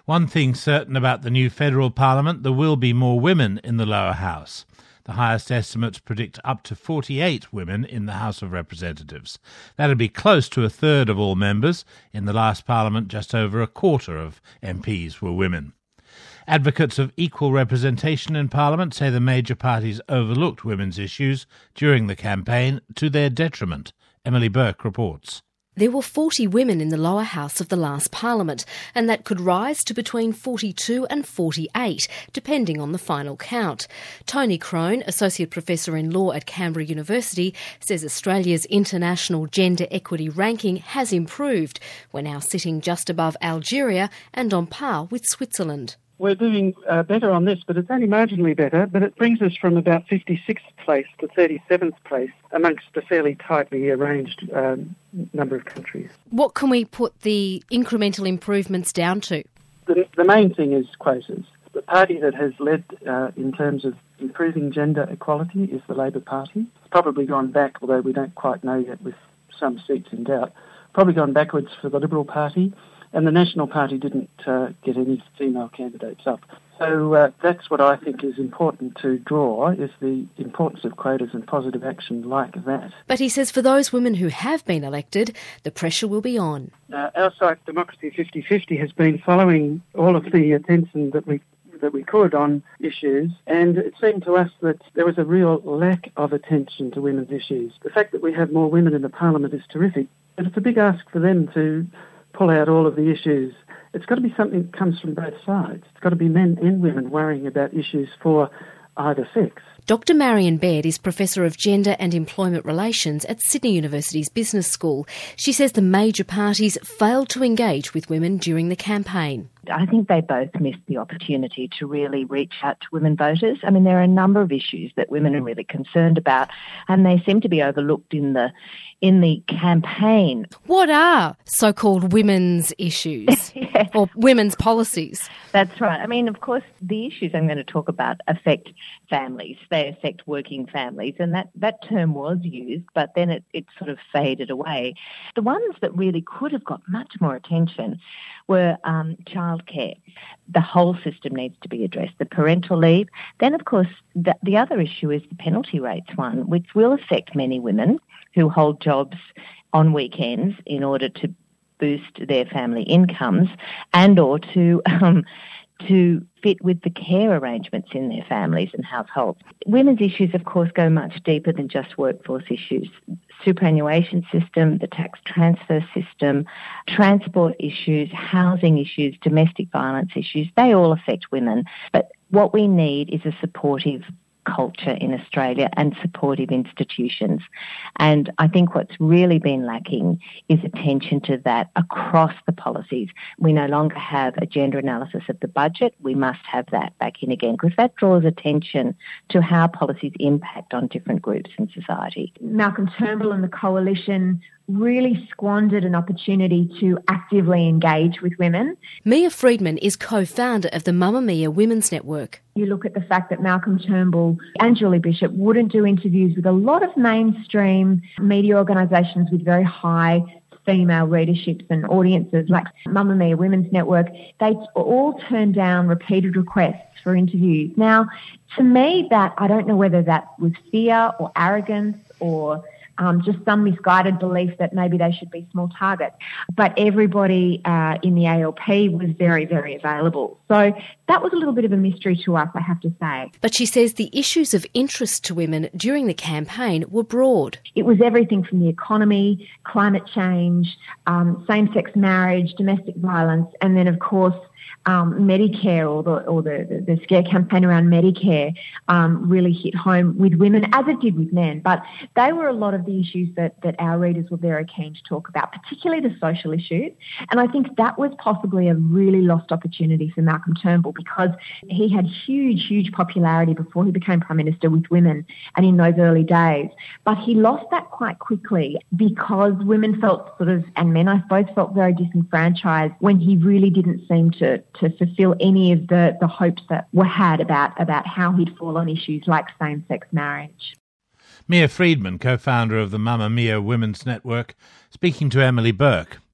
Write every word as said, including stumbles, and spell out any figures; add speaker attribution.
Speaker 1: One thing certain about the new federal parliament, there will be more women in the lower house. The highest estimates predict up to forty-eight women in the House of Representatives. That'd be close to a third of all members. In the last parliament, just over a quarter of M Ps were women. Advocates of equal representation in Parliament say the major parties overlooked women's issues during the campaign to their detriment. Emily Burke reports.
Speaker 2: There were forty women in the lower house of the last parliament, and that could rise to between forty-two and forty-eight, depending on the final count. Tony Crone, Associate Professor in Law at Canberra University, says Australia's international gender equity ranking has improved. We're now sitting just above Algeria and on par with Switzerland.
Speaker 3: We're doing uh, better on this, but it's only marginally better, but it brings us from about fifty-sixth place to thirty-seventh place amongst a fairly tightly arranged um, number of countries.
Speaker 2: What can we put the incremental improvements down to?
Speaker 3: The, the main thing is quotas. The party that has led uh, in terms of improving gender equality is the Labor Party. It's probably gone back, although we don't quite know yet with some seats in doubt, probably gone backwards for the Liberal Party. And the National Party didn't uh, get any female candidates up. So uh, that's what I think is important to draw, is the importance of quotas and positive action like that.
Speaker 2: But he says for those women who have been elected, the pressure will be on.
Speaker 3: Uh, our site, Democracy fifty fifty, has been following all of the attention that we that we could on issues, and it seemed to us that there was a real lack of attention to women's issues. The fact that we have more women in the Parliament is terrific, but it's a big ask for them to pull out all of the issues. It's got to be something that comes from both sides. It's got to be men and women worrying about issues for either sex.
Speaker 2: Doctor Marion Baird is Professor of Gender and Employment Relations at Sydney University's Business School. She says the major parties failed to engage with women during the campaign.
Speaker 4: I think they both missed the opportunity to really reach out to women voters. I mean, there are a number of issues that women are really concerned about, and they seem to be overlooked in the in the campaign.
Speaker 2: What are so-called women's issues yeah. or women's policies?
Speaker 4: That's right. I mean, of course, the issues I'm going to talk about affect families. They affect working families, and that, that term was used, but then it, it sort of faded away. The ones that really could have got much more attention were um, childcare. The whole system needs to be addressed, the parental leave. Then, of course, the, the other issue is the penalty rates one, which will affect many women who hold jobs on weekends in order to boost their family incomes and or to um, to fit with the care arrangements in their families and households. Women's issues, of course, go much deeper than just workforce issues. Superannuation system, the tax transfer system, transport issues, housing issues, domestic violence issues, they all affect women. But what we need is a supportive culture in Australia and supportive institutions. And I think what's really been lacking is attention to that across the policies. We no longer have a gender analysis of the budget. We must have that back in again, because that draws attention to how policies impact on different groups in society.
Speaker 5: Malcolm Turnbull and the Coalition really squandered an opportunity to actively engage with women.
Speaker 2: Mia Freedman is co-founder of the Mamamia Women's Network.
Speaker 5: You look at the fact that Malcolm Turnbull and Julie Bishop wouldn't do interviews with a lot of mainstream media organisations with very high female readerships and audiences like Mamamia Women's Network. They all turned down repeated requests for interviews. Now, to me, that I don't know whether that was fear or arrogance or Um, just some misguided belief that maybe they should be small targets. But everybody uh, in the A L P was very, very available. So that was a little bit of a mystery to us, I have to say.
Speaker 2: But she says the issues of interest to women during the campaign were broad.
Speaker 5: It was everything from the economy, climate change, um, same-sex marriage, domestic violence, and then, of course, Um, Medicare or the or the, the, the scare campaign around Medicare um, really hit home with women, as it did with men. But they were a lot of the issues that, that our readers were very keen to talk about, particularly the social issues. And I think that was possibly a really lost opportunity for Malcolm Turnbull, because he had huge, huge popularity before he became Prime Minister with women and in those early days. But he lost that quite quickly because women felt sort of, and men I suppose, felt very disenfranchised when he really didn't seem to to fulfil any of the, the hopes that were had about, about how he'd fall on issues like same-sex marriage.
Speaker 1: Mia Freedman, co-founder of the Mamamia Women's Network, speaking to Emily Burke.